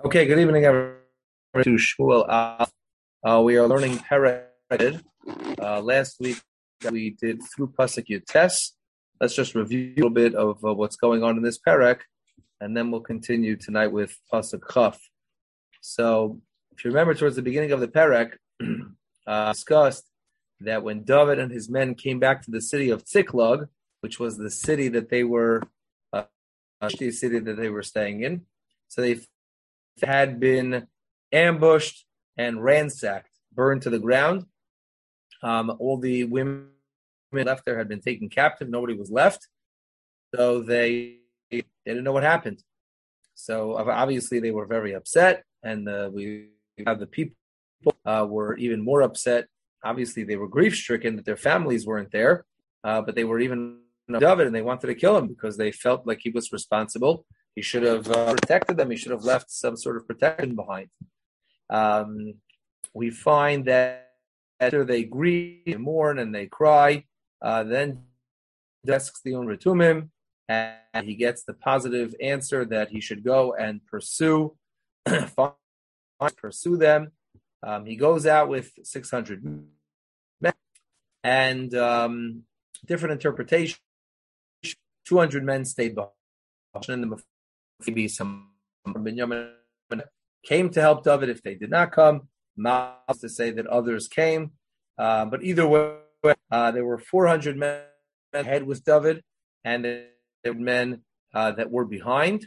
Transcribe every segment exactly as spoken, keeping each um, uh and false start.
Okay, good evening, everyone. To Shmuel, uh, uh, we are learning Perek. Uh, last week we did through Pasuk Yutes. Let's just review a little bit of uh, what's going on in this Perek, and then we'll continue tonight with Pasuk Chaf. So, if you remember, towards the beginning of the Perek, uh, discussed that when David and his men came back to the city of Tziklag, which was the city that they were, uh, the city that they were staying in, so they had been ambushed and ransacked, burned to the ground. Um, all the women left there had been taken captive. Nobody was left. So they, they didn't know what happened. So obviously they were very upset. And uh, we have the people uh, were even more upset. Obviously they were grief-stricken that their families weren't there. Uh, but they were even David, and they wanted to kill him because they felt like he was responsible. He should have uh, protected them. He should have left some sort of protection behind. Um, we find that after they grieve, they mourn, and they cry, uh, then asks the Retumim, and he gets the positive answer that he should go and pursue, pursue them. Um, he goes out with six hundred men, and um, different interpretation. two hundred men stayed behind. Maybe some Binyamin came to help David. If they did not come, Miles to say that others came. Uh, but either way, uh, there were four hundred men ahead with David, and there were men uh, that were behind.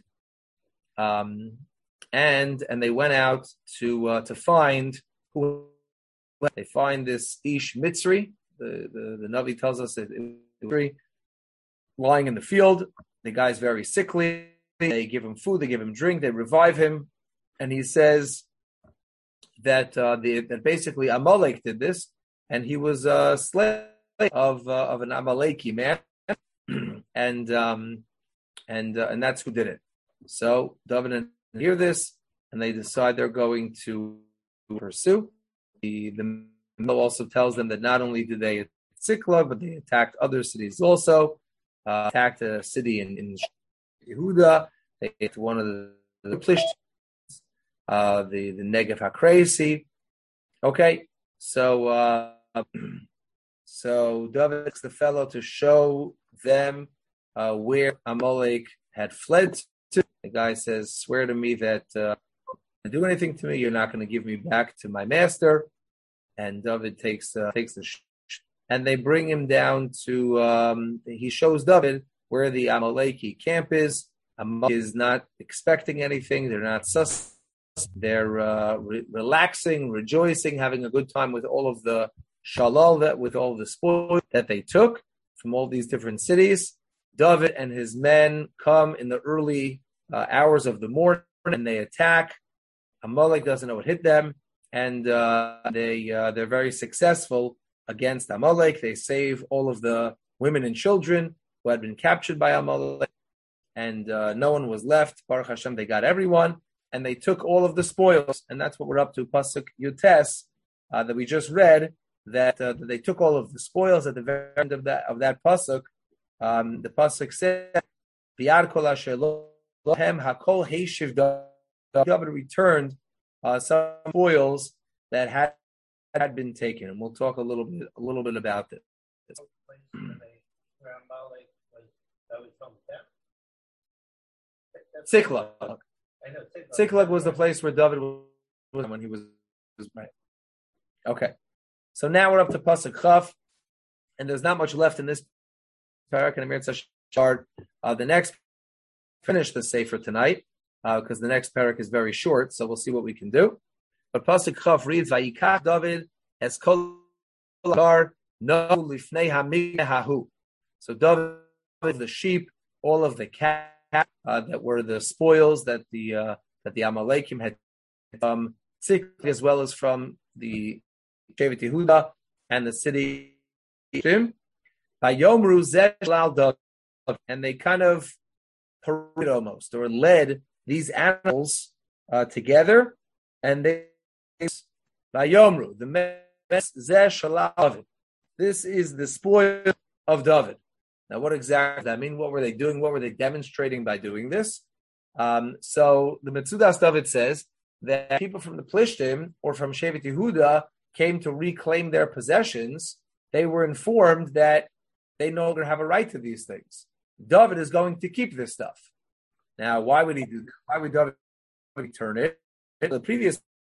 Um, and and they went out to uh, to find who they find this Ish Mitzri. The the, the Navi tells us that it was lying in the field. The guy's very sickly. They give him food, they give him drink, they revive him, and he says that uh, the that basically Amalek did this, and he was a slave of uh, of an Amaleki man, and um, and uh, and that's who did it. So David hear this, and they decide they're going to pursue. The the Mel also tells them that not only did they attack Ziklag, but they attacked other cities also. Uh, attacked a city in, in Yehuda. They hit one of the, the Plish, uh, the the Negev HaKreisi. Okay, so uh, so David asks the fellow to show them uh, where Amalek had fled to. The guy says, "Swear to me that uh, if you do anything to me, you're not going to give me back to my master." And David takes uh, takes the sh- and they bring him down to. Um, he shows David where the Amaleki camp is. Amalek is not expecting anything. They're not sus. They're uh, re- relaxing, rejoicing, having a good time with all of the shalal, that with all the spoil that they took from all these different cities. David and his men come in the early uh, hours of the morning, and they attack. Amalek doesn't know what hit them, and uh, they uh, they're very successful against Amalek. They save all of the women and children who had been captured by Amalek, and uh, no one was left. Baruch Hashem, they got everyone, and they took all of the spoils, and that's what we're up to, Pasuk Yutes, uh, that we just read, that, uh, that they took all of the spoils at the very end of that of that Pasuk. Um, the Pasuk said, V'yad kol asher lohem hakol heishiv David returned uh, some spoils that had had been taken, and we'll talk a little bit a little bit about this. Ziklag. Ziklag was the place where David was when he was, was right. Okay, so now we're up to Pasuk Chaf, and there's not much left in this parak and Amir Tzashar. Uh, the next finish the Sefer tonight because uh, the next parak is very short, so we'll see what we can do. But Pasuk Chaf reads, "Vayikach David es kol gar no lifnei hamihahu." So David, the sheep, all of the cat uh, that were the spoils that the uh, that the Amalekim had from um, as well as from the Shevet Yehuda and the city. Vayomru zeh shlal David, and they kind of paraded almost or led these animals uh, together, and they Vayomru the mes zeh shlal David. This is the spoil of David. Now, what exactly does that mean? What were they doing? What were they demonstrating by doing this? Um, so the Metzudas David says that people from the Plishtim or from Shevet Yehuda came to reclaim their possessions. They were informed that they no longer have a right to these things. David is going to keep this stuff. Now, why would he do that? Why would David return it? The previous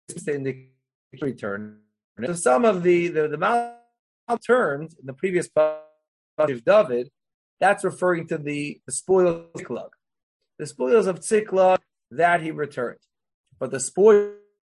return. So some of the the, the mal turned in the previous part of David, that's referring to the, the spoils of Tziklag. The spoils of Tziklag that he returned. But the spoils,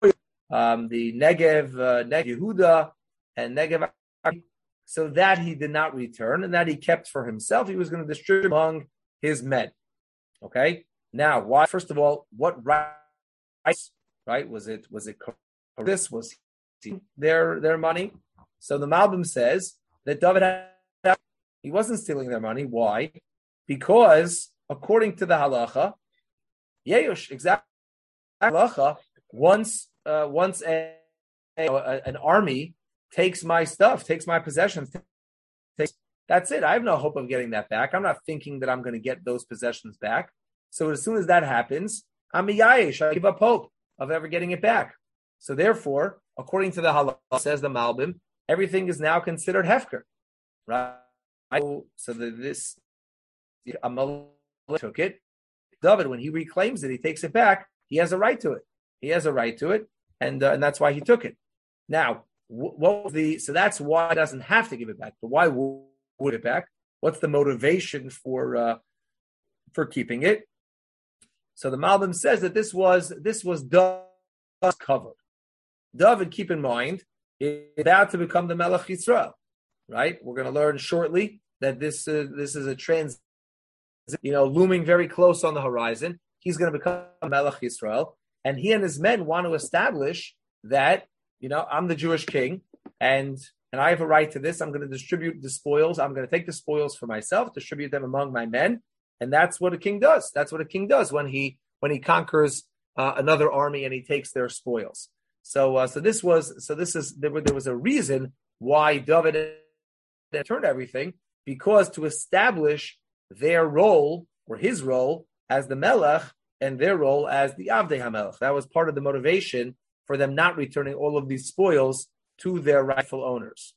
um, the Negev, uh, Negev Yehuda, and Negev, so that he did not return, and that he kept for himself. He was going to distribute among his men. Okay? Now, why? First of all, what rights, right? Was it, was it this? Was their their money? So the Malbim says that David had, he wasn't stealing their money. Why? Because according to the halacha, Yeush, exactly halacha, once uh, once a, a, an army takes my stuff, takes my possessions, takes, that's it. I have no hope of getting that back. I'm not thinking that I'm going to get those possessions back. So as soon as that happens, I'm a yayish. I give up hope of ever getting it back. So therefore, according to the halacha, says the Malbim, everything is now considered hefker, right? So the, this Amalek took it. David, when he reclaims it, he takes it back. He has a right to it. He has a right to it, and uh, and that's why he took it. Now, what was the? So that's why he doesn't have to give it back. But why would it back? What's the motivation for uh, for keeping it? So the Malbim says that this was this was David's cover. David, keep in mind, is about to become the Melech Yisrael, right? We're going to learn shortly that this uh, this is a trans, you know, looming very close on the horizon. He's going to become Melech Yisrael, and he and his men want to establish that, you know, I'm the Jewish king, and and I have a right to this. I'm going to distribute the spoils. I'm going to take the spoils for myself, distribute them among my men, and that's what a king does. That's what a king does when he when he conquers uh, another army and he takes their spoils. So, uh, so this was, so this is there, there was a reason why David turned everything, because to establish their role or his role as the Melech and their role as the Avdei HaMelech. That was part of the motivation for them not returning all of these spoils to their rightful owners.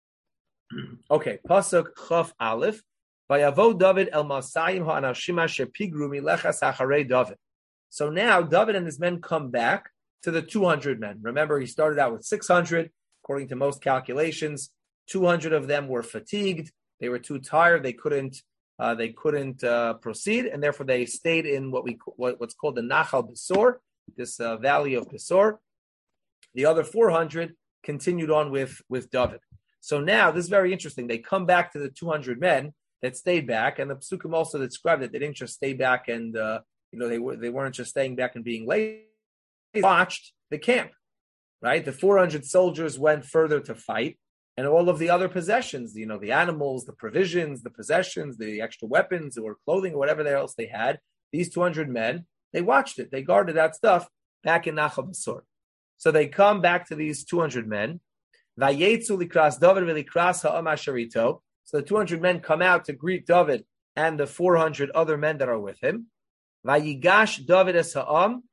Okay, Pasuk Chaf Aleph. Vayavo David el Masayim ha'anashima shepigru milechas acharei David. So now David and his men come back to the two hundred men. Remember, he started out with six hundred. According to most calculations, two hundred of them were fatigued. They were too tired. They couldn't. Uh, they couldn't uh, proceed, and therefore they stayed in what we what, what's called the Nachal Besor, this uh, valley of Besor. The other four hundred continued on with with David. So now this is very interesting. They come back to the two hundred men that stayed back, and the Psukim also described that they didn't just stay back and uh, you know they were they weren't just staying back and being late. They watched the camp, right? The four hundred soldiers went further to fight, and all of the other possessions, you know, the animals, the provisions, the possessions, the extra weapons or clothing or whatever else they had, these two hundred men, they watched it. They guarded that stuff back in Nachal Besor. So they come back to these two hundred men. Vayetzu likras David v'likras ha'am asherito. So the two hundred men come out to greet David and the four hundred other men that are with him. Vayigash David es ha'am.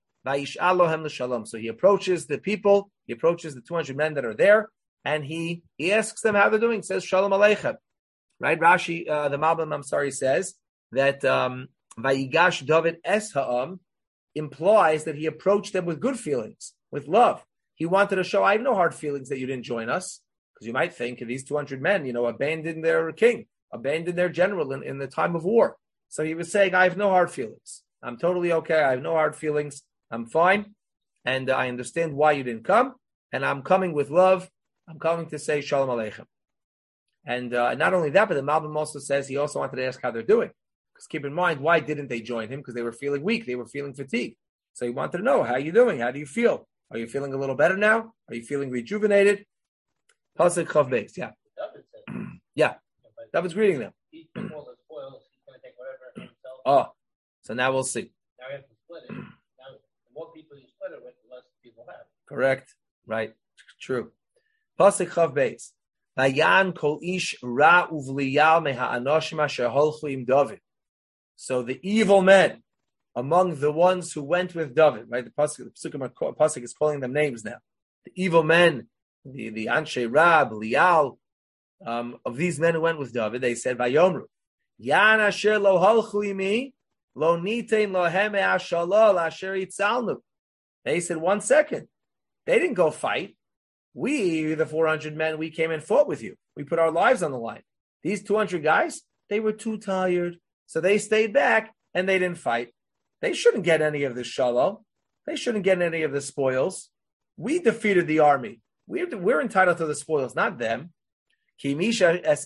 So he approaches the people, he approaches the two hundred men that are there, and he he asks them how they're doing. He says, Shalom Aleichem. Right? Rashi, uh, the Malbim, I'm sorry, says that um, Vayigash David es ha'am implies that he approached them with good feelings, with love. He wanted to show, I have no hard feelings that you didn't join us, because you might think these two hundred men, you know, abandoned their king, abandoned their general in, in the time of war. So he was saying, I have no hard feelings. I'm totally okay. I have no hard feelings. I'm fine, and uh, I understand why you didn't come, and I'm coming with love. I'm coming to say Shalom Aleichem. And uh, not only that, but the Malbim also says he also wanted to ask how they're doing. Because keep in mind, why didn't they join him? Because they were feeling weak. They were feeling fatigued. So he wanted to know, how are you doing? How do you feel? Are you feeling a little better now? Are you feeling rejuvenated? Pasuk Chav Beis, yeah. Yeah, David's greeting them. He took all the spoils. He's going to take whatever himself. Oh, so now we'll see. Now we have to split it. Now, the more people you split it with, the less people have. Correct. Right. True. Pasuk Chav Beis. Vayan kol ish ra uvliyal meha anoshim asher holchu im David. So the evil men among the ones who went with David, right? The Pasuk, the Pasuk, Pasuk is calling them names now. The evil men, the, the Anshe Rab, Lial, um, of these men who went with David, they said, Vayomru, Yan asher lo halchu imi, lo nitein lohem ashalol asher itzalnu. They said, one second. They didn't go fight. We, the four hundred men, we came and fought with you. We put our lives on the line. These two hundred guys, they were too tired. So they stayed back and they didn't fight. They shouldn't get any of the shalom. They shouldn't get any of the spoils. We defeated the army. We're, we're entitled to the spoils, not them. He says,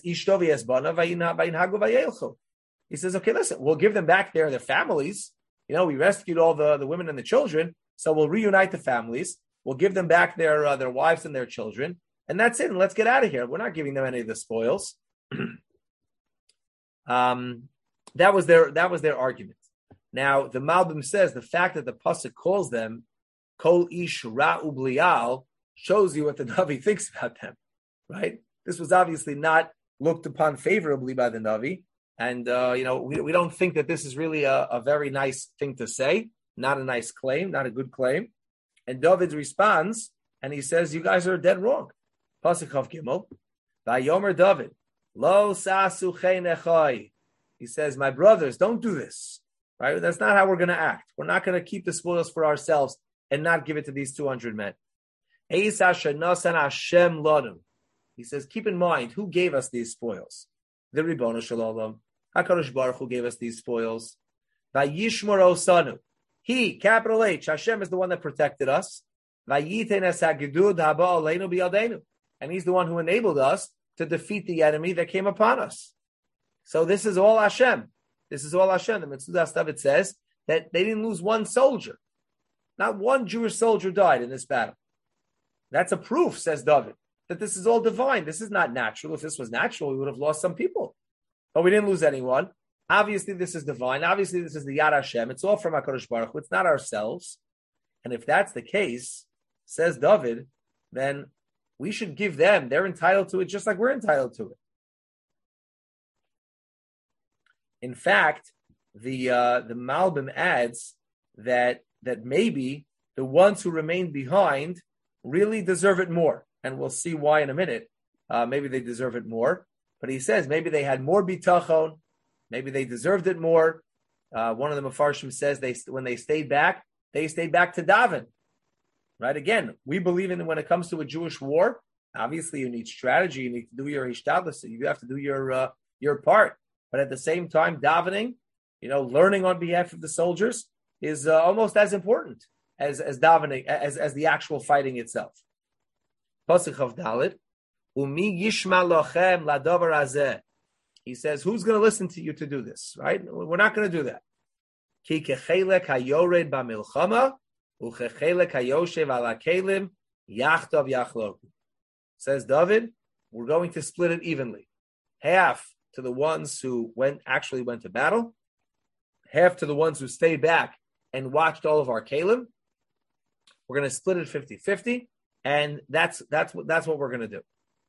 okay, listen, we'll give them back their, their families. You know, we rescued all the, the women and the children, so we'll reunite the families. We'll give them back their uh, their wives and their children, and that's it. And let's get out of here. We're not giving them any of the spoils. um, that was their that was their argument. Now the Malbim says the fact that the pasuk calls them Kol Ish Ra'u Blial shows you what the Navi thinks about them, right? This was obviously not looked upon favorably by the Navi, and uh, you know we, we don't think that this is really a, a very nice thing to say, not a nice claim, not a good claim. And David responds, and he says, "You guys are dead wrong." Pasuk Chav Gimel, Vayomer David, Lo sasu nechai. He says, "My brothers, don't do this. Right? That's not how we're going to act. We're not going to keep the spoils for ourselves and not give it to these two hundred men." He says, "Keep in mind who gave us these spoils. The Ribono Shel Olam, HaKadosh Baruch Hu gave us these spoils. Vayishmor osanu. He, capital H, Hashem is the one that protected us. And he's the one who enabled us to defeat the enemy that came upon us. So this is all Hashem. This is all Hashem. The Metzudas David says that they didn't lose one soldier. Not one Jewish soldier died in this battle. That's a proof, says David, that this is all divine. This is not natural. If this was natural, we would have lost some people. But we didn't lose anyone. Obviously, this is divine. Obviously, this is the Yad Hashem. It's all from HaKadosh Baruch Hu. It's not ourselves. And if that's the case, says David, then we should give them. They're entitled to it just like we're entitled to it. In fact, the uh, the Malbim adds that that maybe the ones who remained behind really deserve it more. And we'll see why in a minute. Uh, maybe they deserve it more. But he says maybe they had more bitachon. Maybe they deserved it more. Uh, one of the Mefarshim says they when they stayed back, they stayed back to daven. Right? Again, we believe in when it comes to a Jewish war, obviously you need strategy. You need to do your hishtadlus. You have to do your uh, your part. But at the same time, davening, you know, learning on behalf of the soldiers is uh, almost as important as as davening, as as the actual fighting itself. Pasuk of Dalet, Umi yishma lochem ladavar hazeh. He says, who's going to listen to you to do this, right? We're not going to do that. Ki kechelek hayored b'milchama ukechelek hayoshev ala kelim yachtav yachloku. Says David, we're going to split it evenly. Half to the ones who went actually went to battle, half to the ones who stayed back and watched all of our kelim. We're going to split it fifty-fifty, and that's that's what that's what we're going to do.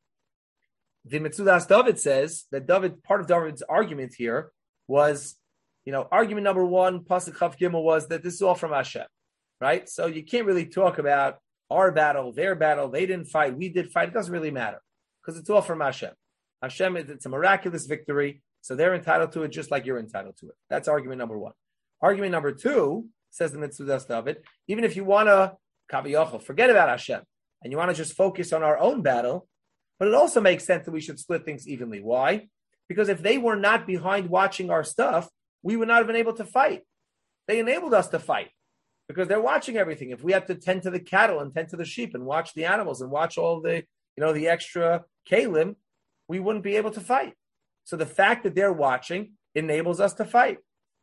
The Metzudas David says that David, part of David's argument here was, you know, argument number one, Pasuk Chav Gimel, was that this is all from Hashem, right? So you can't really talk about our battle, their battle. They didn't fight, we did fight. It doesn't really matter because it's all from Hashem. Hashem, it's a miraculous victory, so they're entitled to it just like you're entitled to it. That's argument number one. Argument number two, says the Metzudas David, even if you want to, Kaviyachol, forget about Hashem, and you want to just focus on our own battle, but it also makes sense that we should split things evenly. Why? Because if they were not behind watching our stuff, we would not have been able to fight. They enabled us to fight because they're watching everything. If we have to tend to the cattle and tend to the sheep and watch the animals and watch all the, you know, the extra kalim, we wouldn't be able to fight. So the fact that they're watching enables us to fight.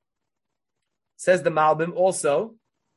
Says the Malbim also,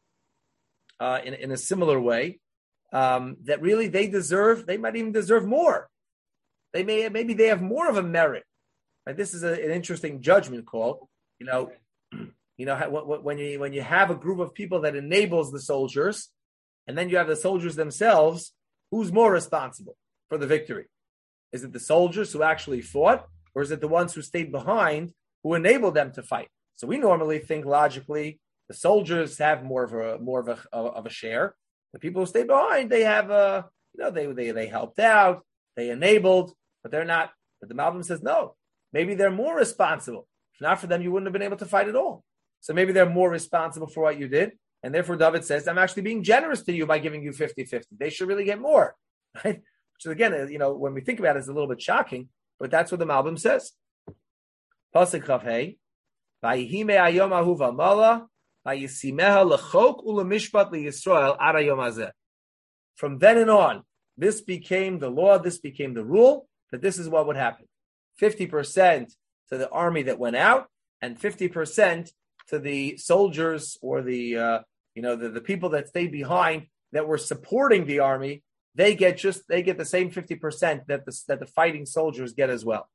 uh, in, in a similar way, Um, that really they deserve, they might even deserve more. They may, maybe they have more of a merit. Right? This is a, an interesting judgment call. You know, you know how, when you when you have a group of people that enables the soldiers, and then you have the soldiers themselves, who's more responsible for the victory? Is it the soldiers who actually fought, or is it the ones who stayed behind who enabled them to fight? So we normally think logically The soldiers have more of a more of a of a share. The people who stay behind, they have a you know they they they helped out, they enabled, but they're not. But the Malbim says no. Maybe they're more responsible. If not for them, you wouldn't have been able to fight at all. So maybe they're more responsible for what you did. And therefore, David says, I'm actually being generous to you by giving you fifty-fifty. They should really get more. Right? Which again, you know, when we think about it, it's a little bit shocking, but that's what the Malbim says. Pasuk Chav Hey, Vayihime ayom ahu v'mala, vayisimeha lechok ulemishpat liyisrael ad hayom hazeh. From then and on, this became the law, this became the rule, that this is what would happen. fifty percent to the army that went out, and fifty percent to the soldiers or the uh, you know the, the people that stayed behind that were supporting the army. They get just they get the same fifty percent that the that the fighting soldiers get as well.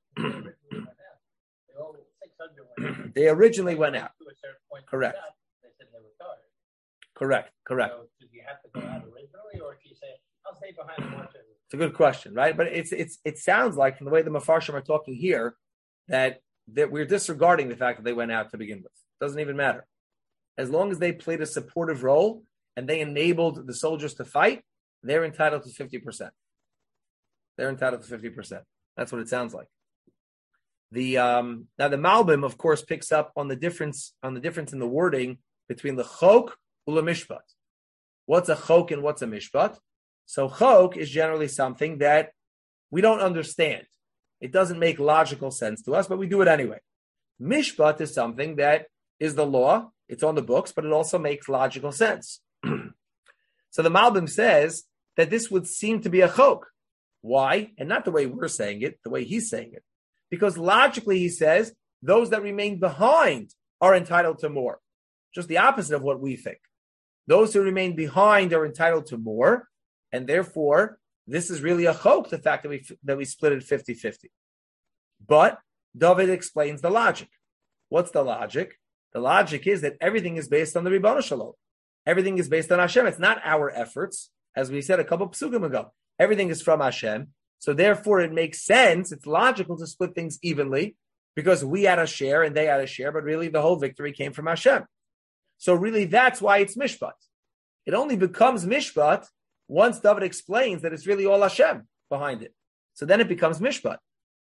They originally went out. Correct. They said they were tired. Correct. Correct. So did you have to go out originally, or did you say, I'll stay behind and watch it? It's a good question, right? But it's it's it sounds like from the way the Mefarshim are talking here that that we're disregarding the fact that they went out to begin with. Doesn't even matter. As long as they played a supportive role and they enabled the soldiers to fight, they're entitled to fifty percent. They're entitled to fifty percent. That's what it sounds like. The um, now the Malbim, of course, picks up on the difference on the difference in the wording between the chok ula mishpat. What's a chok and what's a mishpat? So chok is generally something that we don't understand. It doesn't make logical sense to us, but we do it anyway. Mishpat is something that is the law. It's on the books, but it also makes logical sense. So the Malbim says that this would seem to be a chok. Why? And not the way we're saying it, the way he's saying it. Because logically, he says, those that remain behind are entitled to more. Just the opposite of what we think. Those who remain behind are entitled to more, and therefore, this is really a chok, the fact that we that we split it fifty-fifty. But David explains the logic. What's the logic? The logic is that everything is based on the Ribono Shel Olam. Everything is based on Hashem. It's not our efforts, as we said a couple of psukim ago. Everything is from Hashem. So therefore, it makes sense. It's logical to split things evenly because we had a share and they had a share, but really the whole victory came from Hashem. So really, that's why it's mishpat. It only becomes mishpat once David explains that it's really all Hashem behind it. So then it becomes mishpat.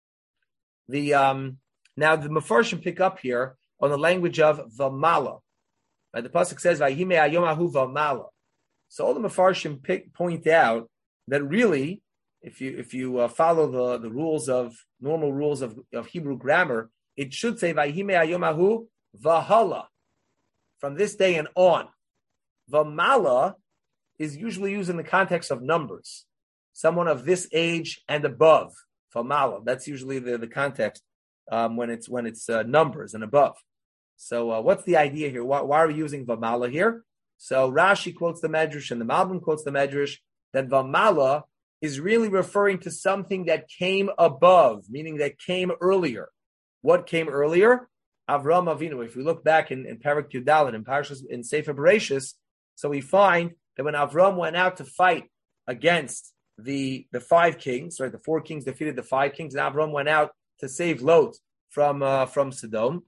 The um, now the Mefarshim pick up here on the language of v'mala. Right? The pasuk says vayihime hayom ahu v'mala. So all the Mefarshim pick, point out that really, if you if you uh, follow the, the rules of normal rules of, of Hebrew grammar, it should say vayihime hayom ahu v'hala, from this day and on. V'mala is usually used in the context of numbers. Someone of this age and above. V'mala. That's usually the, the context um, when it's when it's uh, numbers and above. So uh, what's the idea here? Why, why are we using v'mala here? So Rashi quotes the Medrash and the Malbim quotes the Medrash that v'mala is really referring to something that came above, meaning that came earlier. What came earlier? Avram Avinu. If we look back in, in Parak Yudalit, in Parashas, in Sefer Bereshis, so we find that when Avram went out to fight against the, the five kings, right, the four kings defeated the five kings, and Avram went out to save Lot from uh, from Sodom,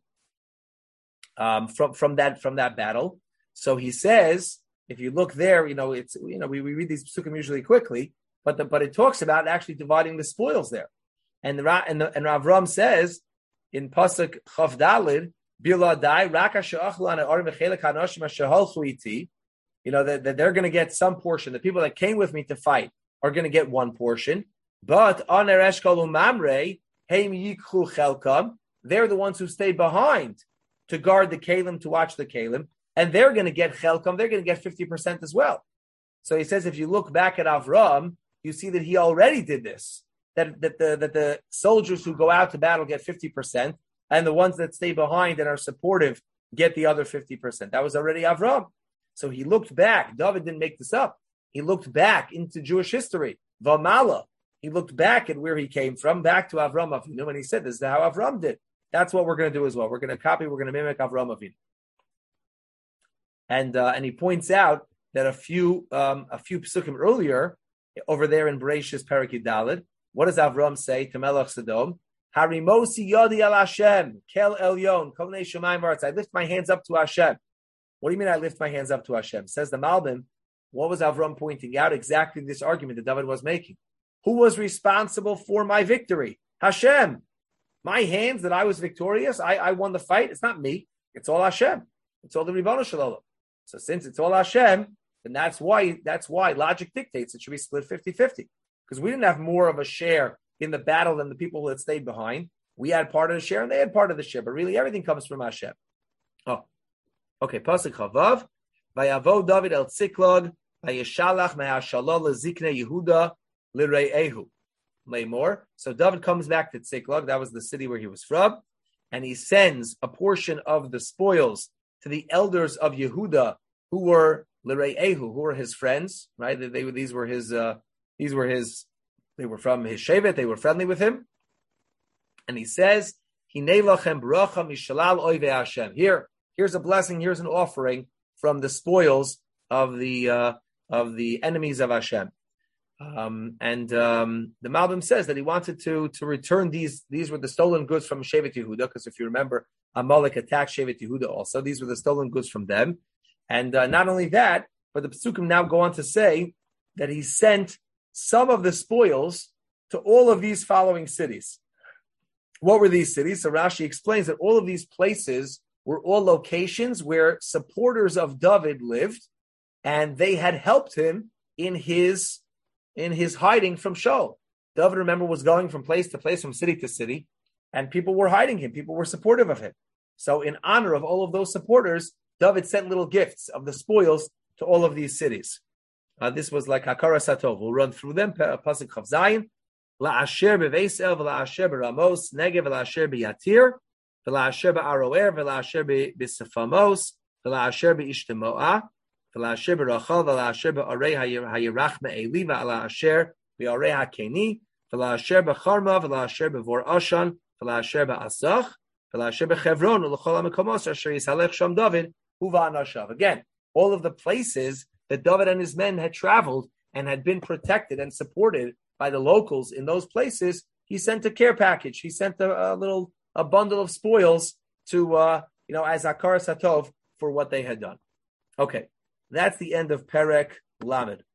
um, from from that from that battle. So he says, if you look there, you know it's you know we, we read these psukim usually quickly, but the, but it talks about actually dividing the spoils there, and the and the, and Avram says in pasuk Chav Dalid, Biladai Raka She'achlan Arim V'Chelek Hanoshim Shehalchu Iti, you know that, that they're going to get some portion. The people that came with me to fight are going to get one portion, but Aner Eshkol Umamre Heim Yikchu Chelkam, they're the ones who stay behind to guard the Kalim, to watch the Kalim, and they're going to get Chelkam, they're going to get fifty percent as well. So he says, if you look back at Avram, you see that he already did this, that, that, the, that the soldiers who go out to battle get fifty percent, and the ones that stay behind and are supportive get the other fifty percent. That was already Avram. So he looked back. David didn't make this up. He looked back into Jewish history. Vamala. He looked back at where he came from, back to Avram Avinu, and he said, this is how Avram did. That's what we're going to do as well. We're going to copy, we're going to mimic Avram Avinu. And uh, and he points out that a few um, a few psukim earlier, over there in Bereshis Parak Yudalid, what does Avram say to Melech Sodom? Harimosi yodi al Hashem, kel elyon, kovnei shemayim v'aretz. I lift my hands up to Hashem. What do you mean I lift my hands up to Hashem? Says the Malbim, what was Avram pointing out? Exactly this argument that David was making. Who was responsible for my victory? Hashem. My hands that I was victorious, I, I won the fight. It's not me. It's all Hashem. It's all the Ribono Shel Olam. So since it's all Hashem, then that's why that's why logic dictates it should be split fifty-fifty. Because we didn't have more of a share in the battle than the people that stayed behind. We had part of the share and they had part of the share. But really everything comes from Hashem. Oh. Okay, Pasuk Chavav. Vayavo David el Tziklog, Vayeshalach me'ashalol lezikne Yehuda l're'ehu. Lay more. So David comes back to Tziklog. That was the city where he was from. And he sends a portion of the spoils to the elders of Yehuda, who were l're'ehu, who were his friends, right? They, they these were his, uh, these were his, they were from his shevet. They were friendly with him. And he says, Hinei lachem bracha mishalal oivei Hashem. Here, here's a blessing. Here's an offering from the spoils of the uh, of the enemies of Hashem. Um, and um, the Malbim says that he wanted to to return these. These were the stolen goods from Shevet Yehuda, because if you remember, Amalek attacked Shevet Yehuda also. These were the stolen goods from them. And uh, not only that, but the Pesukim now go on to say that he sent some of the spoils to all of these following cities. What were these cities? So Rashi explains that all of these places were all locations where supporters of David lived, and they had helped him in his in his hiding from Shaul. David, remember, was going from place to place, from city to city, and people were hiding him. People were supportive of him. So in honor of all of those supporters, David sent little gifts of the spoils to all of these cities. Uh, this was like Hakara Satov. We'll run through them. Pasuk Chav Zayin. La'asher beveisel, v'la'asher beramos, negev, v'la'asher beyatir, v'la'asher be'aroer, v'la'asher be'sefamos, v'la'asher be'ishtemoa, v'la'asher be'rachal, v'la'asher be'arei hayirach me'eli, v'la'asher be'arei ha'keni, v'la'asher be'charma, v'la'asher be'vor ashan, v'la'asher be'asach, v'la'asher be'chevron, u'l'chol ha'mekomos, asher yisalech sham David, u'va'anashav. Again, all of the places that David and his men had traveled and had been protected and supported by the locals in those places, he sent a care package. He sent a, a little a bundle of spoils to uh, you know as Akar Satov for what they had done. Okay, that's the end of Perek Lamed.